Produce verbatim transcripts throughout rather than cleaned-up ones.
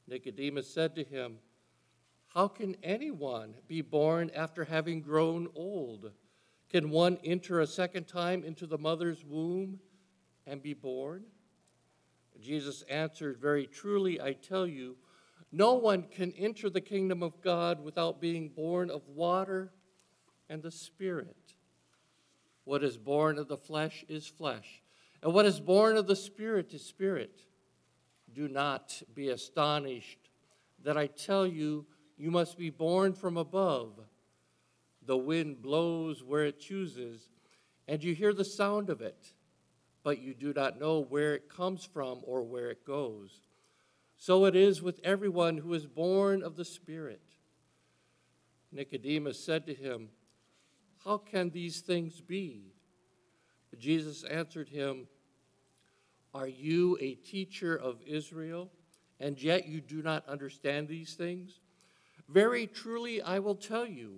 Nicodemus said to him, "How can anyone be born after having grown old? Can one enter a second time into the mother's womb and be born?" Jesus answered, "Very truly, I tell you, no one can enter the kingdom of God without being born of water and the Spirit. What is born of the flesh is flesh, and what is born of the Spirit is spirit. Do not be astonished that I tell you, you must be born from above. The wind blows where it chooses, and you hear the sound of it, but you do not know where it comes from or where it goes. So it is with everyone who is born of the Spirit." Nicodemus said to him, "How can these things be?" Jesus answered him, "Are you a teacher of Israel, and yet you do not understand these things? Very truly, I will tell you.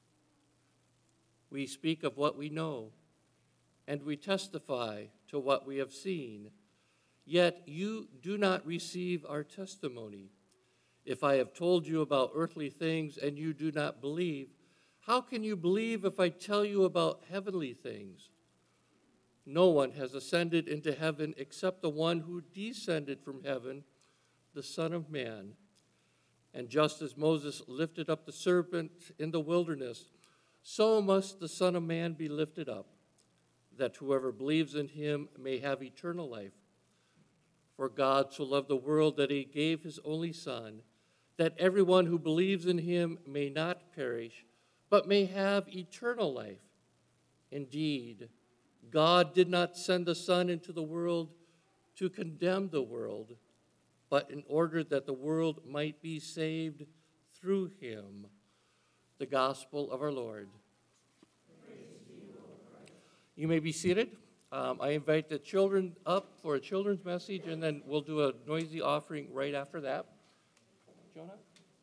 We speak of what we know, and we testify to what we have seen, yet you do not receive our testimony. If I have told you about earthly things and you do not believe, how can you believe if I tell you about heavenly things? No one has ascended into heaven except the one who descended from heaven, the Son of Man. And just as Moses lifted up the serpent in the wilderness, so must the Son of Man be lifted up, that whoever believes in him may have eternal life. For God so loved the world that he gave his only Son, that everyone who believes in him may not perish, but may have eternal life. Indeed, God did not send the Son into the world to condemn the world, but in order that the world might be saved through him." The gospel of our Lord. You may be seated. Um, I invite the children up for a children's message, and then we'll do a noisy offering right after that. Jonah?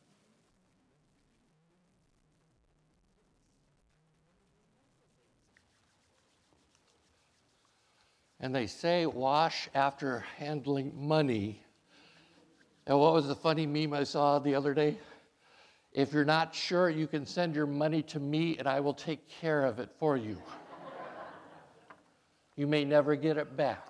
And they say wash after handling money. And what was the funny meme I saw the other day? If you're not sure, you can send your money to me and I will take care of it for you. You may never get it back.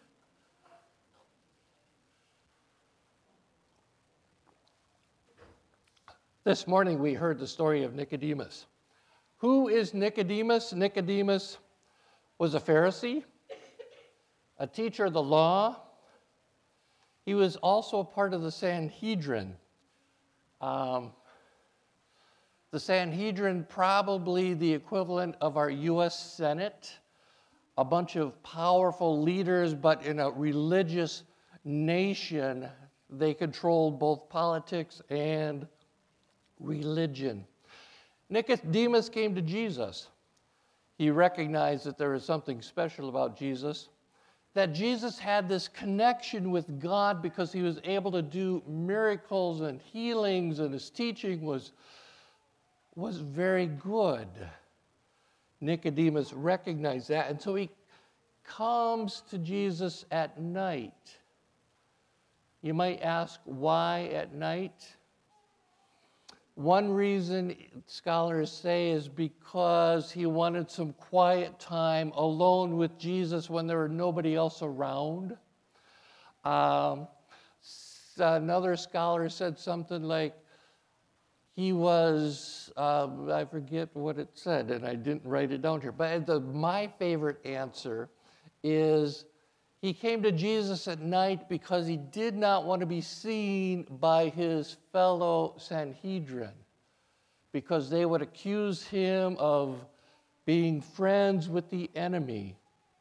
This morning we heard the story of Nicodemus. Who is Nicodemus? Nicodemus was a Pharisee, a teacher of the law. He was also a part of the Sanhedrin. Um, the Sanhedrin, probably the equivalent of our U S Senate, a bunch of powerful leaders, but in a religious nation, they controlled both politics and religion. Nicodemus came to Jesus. He recognized that there was something special about Jesus, that Jesus had this connection with God because he was able to do miracles and healings, and his teaching was, was very good. Nicodemus recognized that, and so he comes to Jesus at night. You might ask, why at night? One reason scholars say is because he wanted some quiet time alone with Jesus when there were nobody else around. Um, another scholar said something like, he was, um, I forget what it said, and I didn't write it down here, but the, my favorite answer is he came to Jesus at night because he did not want to be seen by his fellow Sanhedrin, because they would accuse him of being friends with the enemy.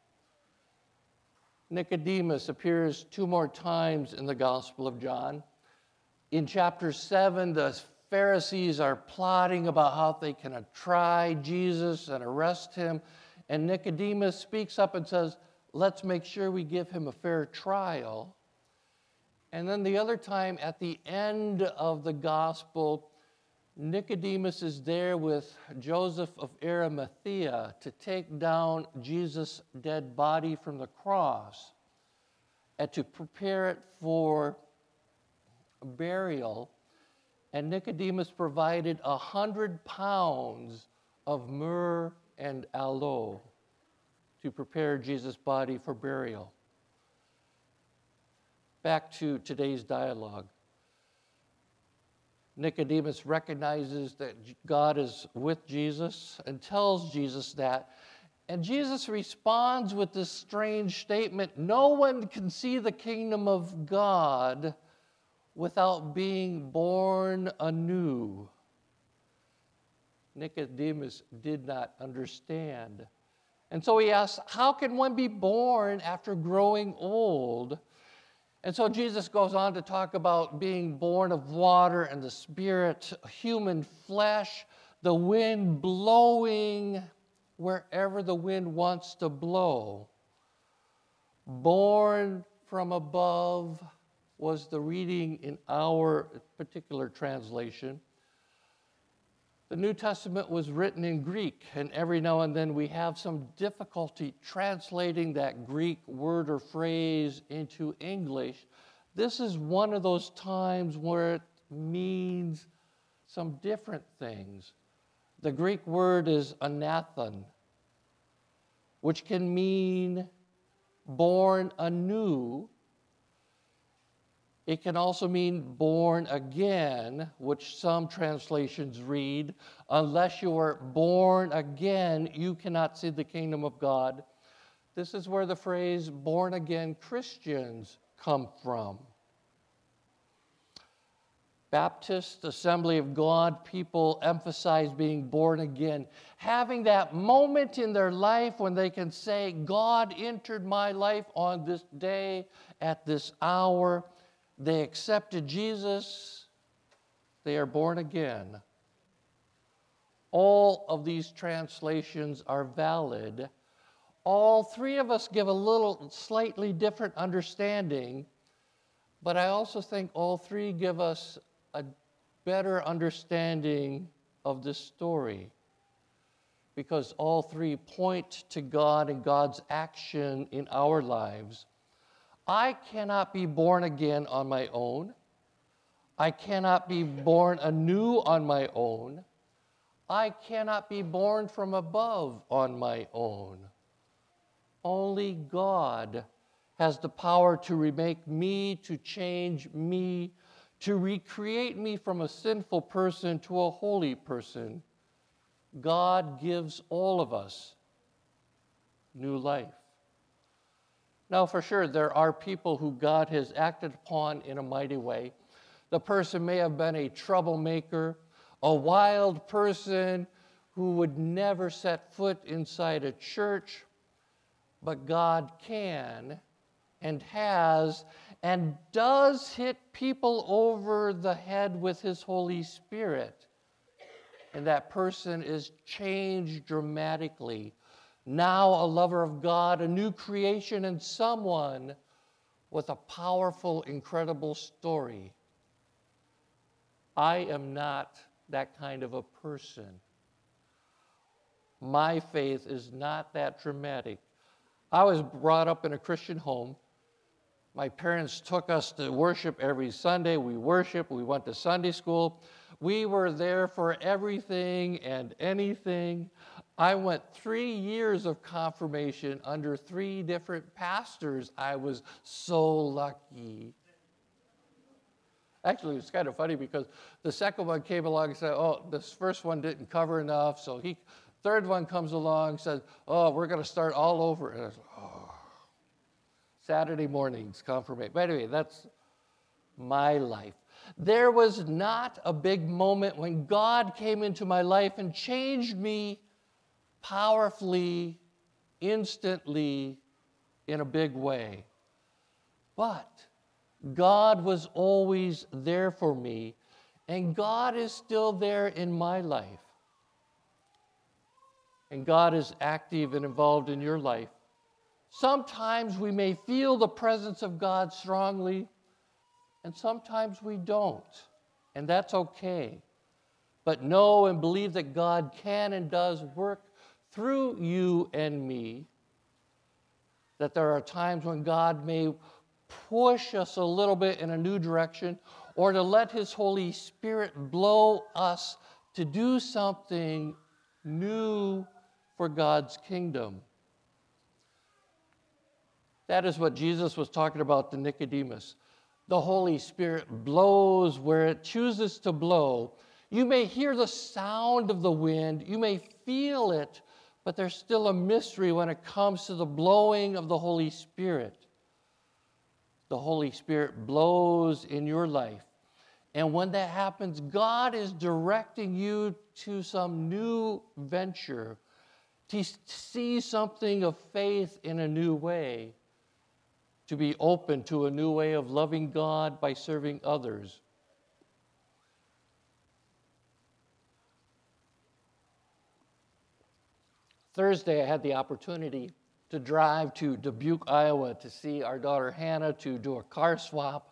Nicodemus appears two more times in the Gospel of John. In chapter seven, the Pharisees are plotting about how they can try Jesus and arrest him, and Nicodemus speaks up and says, let's make sure we give him a fair trial. And then the other time, at the end of the gospel, Nicodemus is there with Joseph of Arimathea to take down Jesus' dead body from the cross and to prepare it for burial, and Nicodemus provided a hundred pounds of myrrh and aloe to prepare Jesus' body for burial. Back to today's dialogue. Nicodemus recognizes that God is with Jesus and tells Jesus that. And Jesus responds with this strange statement, no one can see the kingdom of God without being born anew. Nicodemus did not understand. And so he asks, how can one be born after growing old? And so Jesus goes on to talk about being born of water and the Spirit, human flesh, the wind blowing wherever the wind wants to blow. Born from above was the reading in our particular translation. The New Testament was written in Greek, and every now and then we have some difficulty translating that Greek word or phrase into English. This is one of those times where it means some different things. The Greek word is anathon, which can mean born anew. It can also mean born again, which some translations read, unless you are born again, you cannot see the kingdom of God. This is where the phrase born again Christians come from. Baptist Assembly of God people emphasize being born again, having that moment in their life when they can say, God entered my life on this day at this hour. They accepted Jesus. They are born again. All of these translations are valid. All three of us give a little slightly different understanding, but I also think all three give us a better understanding of this story, because all three point to God and God's action in our lives. I cannot be born again on my own. I cannot be born anew on my own. I cannot be born from above on my own. Only God has the power to remake me, to change me, to recreate me from a sinful person to a holy person. God gives all of us new life. Now, for sure, there are people who God has acted upon in a mighty way. The person may have been a troublemaker, a wild person who would never set foot inside a church, but God can and has and does hit people over the head with His Holy Spirit. And that person is changed dramatically. Now a lover of God, a new creation, and someone with a powerful, incredible story. I am not that kind of a person. My faith is not that dramatic. I was brought up in a Christian home. My parents took us to worship every Sunday. We worshiped. We went to Sunday school. We were there for everything and anything. I went three years of confirmation under three different pastors. I was so lucky. Actually, it's kind of funny because the second one came along and said, oh, this first one didn't cover enough. So he, third one comes along and says, oh, we're going to start all over. And I was, oh. Saturday mornings, confirmation. But anyway, that's my life. There was not a big moment when God came into my life and changed me powerfully, instantly, in a big way. But God was always there for me, and God is still there in my life. And God is active and involved in your life. Sometimes we may feel the presence of God strongly, and sometimes we don't, and that's okay. But know and believe that God can and does work through you and me, that there are times when God may push us a little bit in a new direction, or to let His Holy Spirit blow us to do something new for God's kingdom. That is what Jesus was talking about to Nicodemus. The Holy Spirit blows where it chooses to blow. You may hear the sound of the wind, you may feel it, but there's still a mystery when it comes to the blowing of the Holy Spirit. The Holy Spirit blows in your life. And when that happens, God is directing you to some new venture, to see something of faith in a new way, to be open to a new way of loving God by serving others. Thursday, I had the opportunity to drive to Dubuque, Iowa to see our daughter Hannah to do a car swap.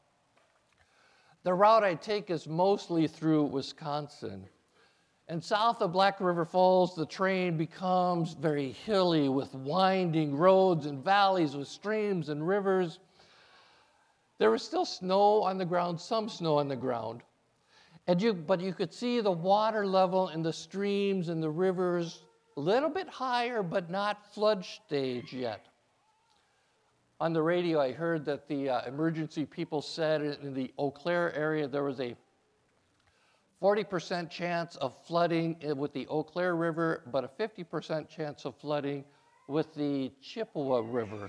The route I take is mostly through Wisconsin. And south of Black River Falls, the terrain becomes very hilly with winding roads and valleys with streams and rivers. There was still snow on the ground, some snow on the ground. And you, but you could see the water level in the streams and the rivers a little bit higher, but not flood stage yet. On the radio, I heard that the uh, emergency people said in the Eau Claire area there was a forty percent chance of flooding with the Eau Claire River, but a fifty percent chance of flooding with the Chippewa River.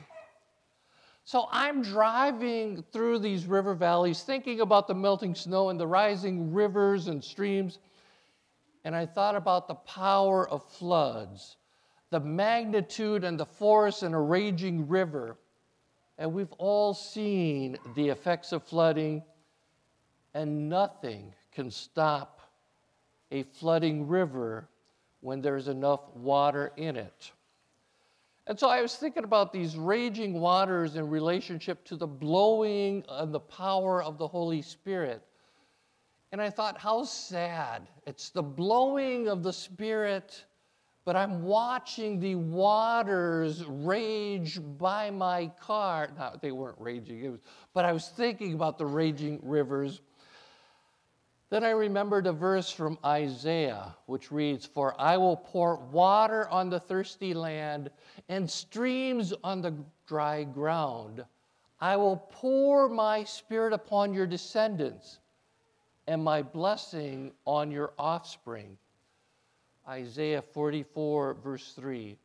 So I'm driving through these river valleys, thinking about the melting snow and the rising rivers and streams, and I thought about the power of floods, the magnitude and the force in a raging river. And we've all seen the effects of flooding, and nothing can stop a flooding river when there's enough water in it. And so I was thinking about these raging waters in relationship to the blowing and the power of the Holy Spirit. And I thought, how sad. It's the blowing of the Spirit, but I'm watching the waters rage by my car. No, they weren't raging, it was, but I was thinking about the raging rivers. Then I remembered a verse from Isaiah, which reads, "For I will pour water on the thirsty land and streams on the dry ground. I will pour my Spirit upon your descendants and my blessing on your offspring." Isaiah forty-four, verse three.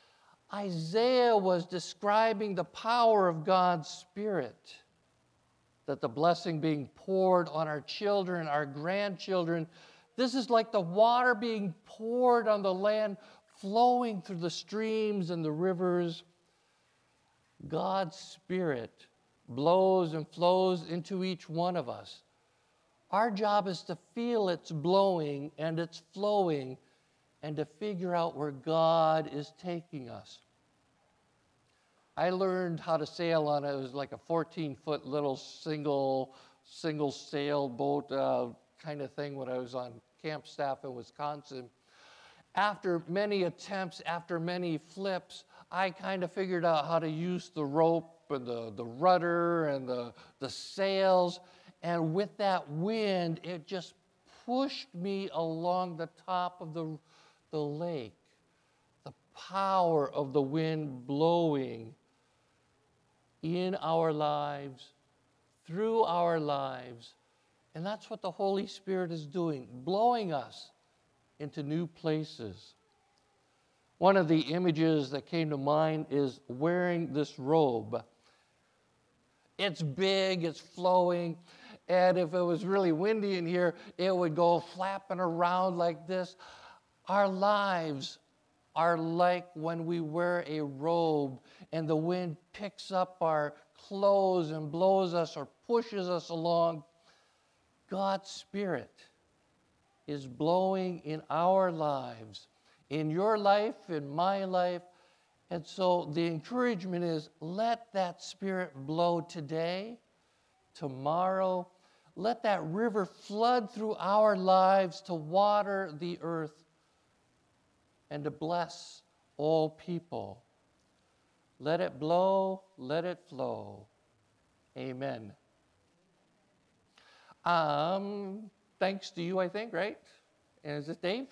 Isaiah was describing the power of God's Spirit, that the blessing being poured on our children, our grandchildren. This is like the water being poured on the land, flowing through the streams and the rivers. God's Spirit blows and flows into each one of us. Our job is to feel its blowing and its flowing and to figure out where God is taking us. I learned how to sail on it. It was like a fourteen-foot little single, single sailboat uh, kind of thing when I was on camp staff in Wisconsin. After many attempts, after many flips, I kind of figured out how to use the rope and the, the rudder and the, the sails. And with that wind, it just pushed me along the top of the, the lake. The power of the wind blowing in our lives, through our lives. And that's what the Holy Spirit is doing, blowing us into new places. One of the images that came to mind is wearing this robe. It's big, it's flowing, and if it was really windy in here, it would go flapping around like this. Our lives are like when we wear a robe and the wind picks up our clothes and blows us or pushes us along. God's Spirit is blowing in our lives, in your life, in my life. And so the encouragement is, let that Spirit blow today, tomorrow. Let that river flood through our lives to water the earth and to bless all people. Let it blow, let it flow. Amen. Um, thanks to you, I think, right? And is this Dave?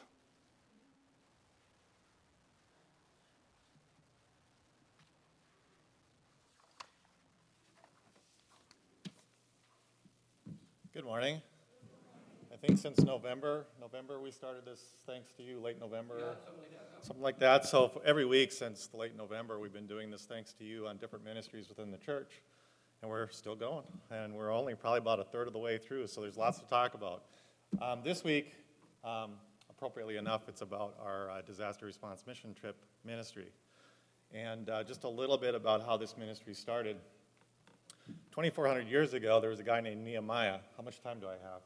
Good morning. I think since November, November we started this thanks to you, late November, Yeah, something like that. something like that. So for every week since the late November, we've been doing this thanks to you on different ministries within the church, and we're still going. And we're only probably about a third of the way through, so there's lots to talk about. Um, this week, um, appropriately enough, it's about our uh, disaster response mission trip ministry, and uh, just a little bit about how this ministry started. twenty-four hundred years ago, there was a guy named Nehemiah. How much time do I have?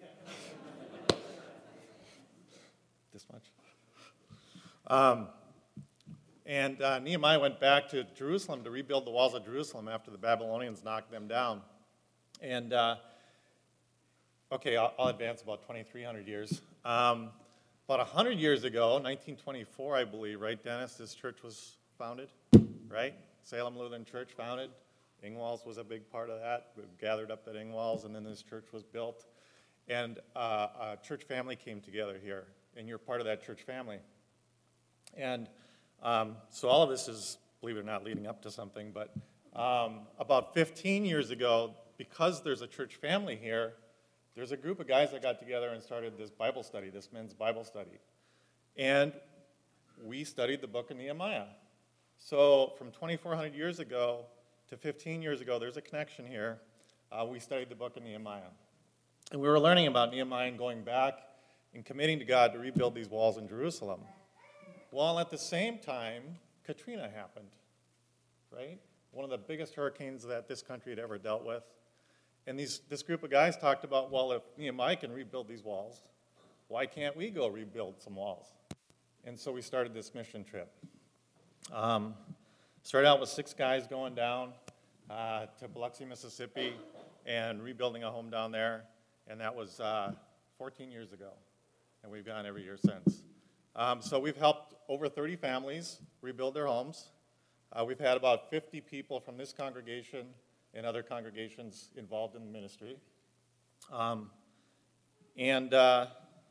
This much. Um, and uh, Nehemiah went back to Jerusalem to rebuild the walls of Jerusalem after the Babylonians knocked them down. And, uh, okay, I'll, I'll advance about twenty-three hundred years. Um, about one hundred years ago, nineteen twenty-four, I believe, right, Dennis, this church was founded, right? Salem Lutheran Church founded. Ingwalls was a big part of that. We gathered up at Ingwalls, and then this church was built. And uh, a church family came together here, and you're part of that church family. And um, so all of this is, believe it or not, leading up to something. But um, about fifteen years ago, because there's a church family here, there's a group of guys that got together and started this Bible study, this men's Bible study. And we studied the book of Nehemiah. So from twenty-four hundred years ago to fifteen years ago, there's a connection here. Uh, we studied the book of Nehemiah. And we were learning about Nehemiah and going back and committing to God to rebuild these walls in Jerusalem. Well, at the same time, Katrina happened, right? One of the biggest hurricanes that this country had ever dealt with. And these, this group of guys talked about, well, if Nehemiah can rebuild these walls, why can't we go rebuild some walls? And so we started this mission trip. Um, started out with six guys going down uh, to Biloxi, Mississippi, and rebuilding a home down there. And that was uh, fourteen years ago. And we've gone every year since. Um, so we've helped over thirty families rebuild their homes. Uh, we've had about fifty people from this congregation and other congregations involved in the ministry. Um, and, uh,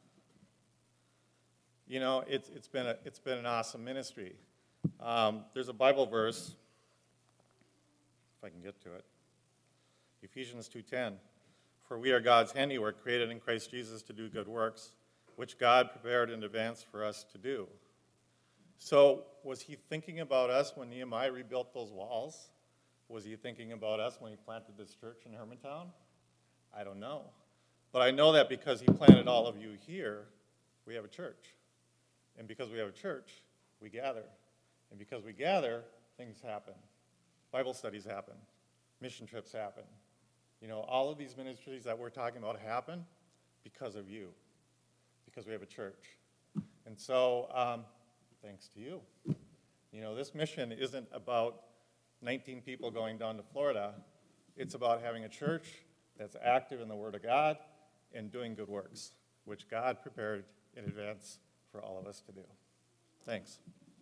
you know, it's, it's, been a, it's been an awesome ministry. Um, there's a Bible verse, if I can get to it, Ephesians two ten. For we are God's handiwork, created in Christ Jesus to do good works, which God prepared in advance for us to do. So was he thinking about us when Nehemiah rebuilt those walls? Was he thinking about us when he planted this church in Hermantown? I don't know. But I know that because he planted all of you here, we have a church. And because we have a church, we gather. And because we gather, things happen. Bible studies happen. Mission trips happen. You know, all of these ministries that we're talking about happen because of you, because we have a church. And so, um, thanks to you. You know, this mission isn't about nineteen people going down to Florida. It's about having a church that's active in the Word of God and doing good works, which God prepared in advance for all of us to do. Thanks.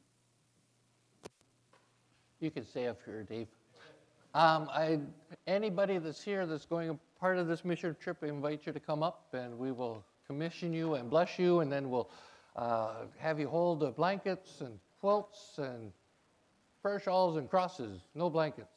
You can stay up here, Dave. Um, I, anybody that's here that's going a part of this mission trip, I invite you to come up, and we will commission you and bless you, and then we'll uh, have you hold the blankets and quilts and prayer shawls and crosses. No blankets.